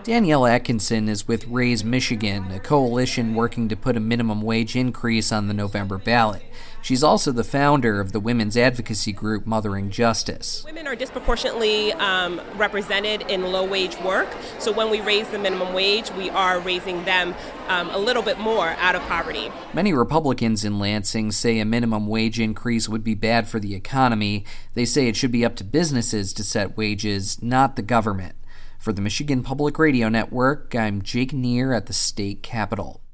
Danielle Atkinson is with Raise Michigan, a coalition working to put a minimum wage increase on the November ballot. She's also the founder of the women's advocacy group Mothering Justice. Women are disproportionately represented in low-wage work, so when we raise the minimum wage, we are raising them a little bit more out of poverty. Many Republicans in Lansing say a minimum wage increase would be bad for the economy. They say it should be up to businesses to set wages, not the government. For the Michigan Public Radio Network, I'm Jake Neer at the state capitol.